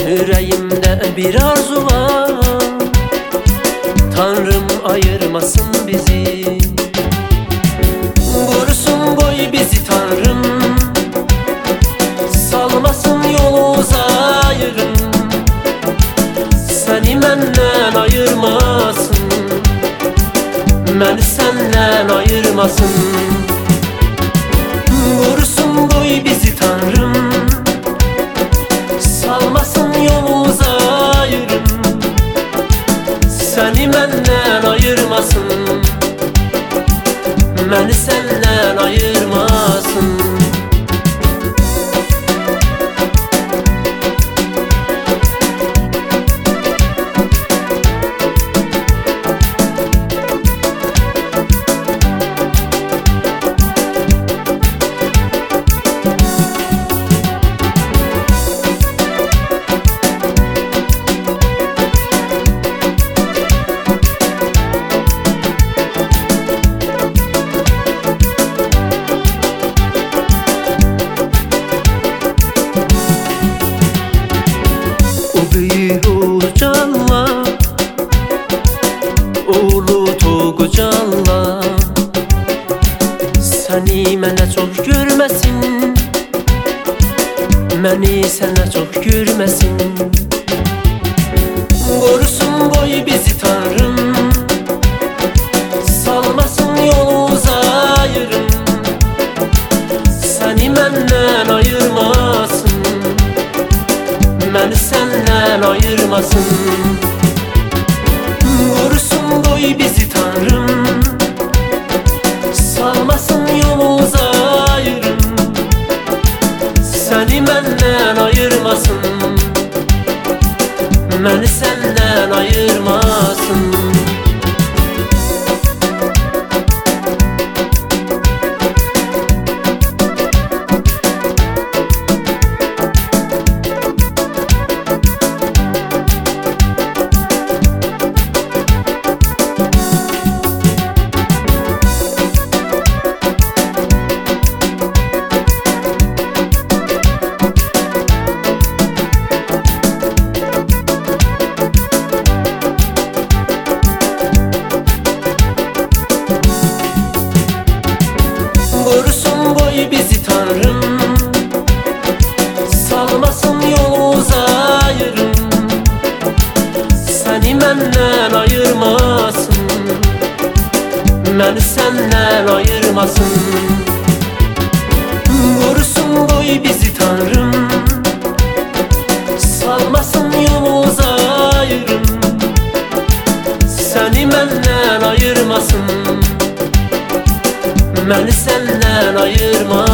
Yüreğimde bir arzu var, Tanrım ayırmasın bizi. Vursun boy bizi Tanrım, salmasın yolunuza ayrım. Seni menden ayırmasın, beni senden ayırmasın. Vursun boy bizi Tanrım, salmasın yolunuza ayrım. Seni menden ayırmasın, beni senden ayırmasın. Canla, oğlu Toğucanla, seni mənə çox görməsin, məni sənə çox görməsin. Qorusun boy bizi Tanrım, salmasın yolunuza ayrım. Səni məndən ayırmasın, beni senden ayırmasın. Vursun boy bizi Tanrım, salmasın yolunuza ayrım. Seni benden ayırmasın, beni senden ayırmasın. Vursun boy bizi Tanrım, salmasın yolunuza ayrım. Seni menden ayırmasın, beni senden ayırmasın. Vursun boy bizi Tanrım, salmasın yolunuza ayrım. Seni menden ayırmasın, beni senden ayırma.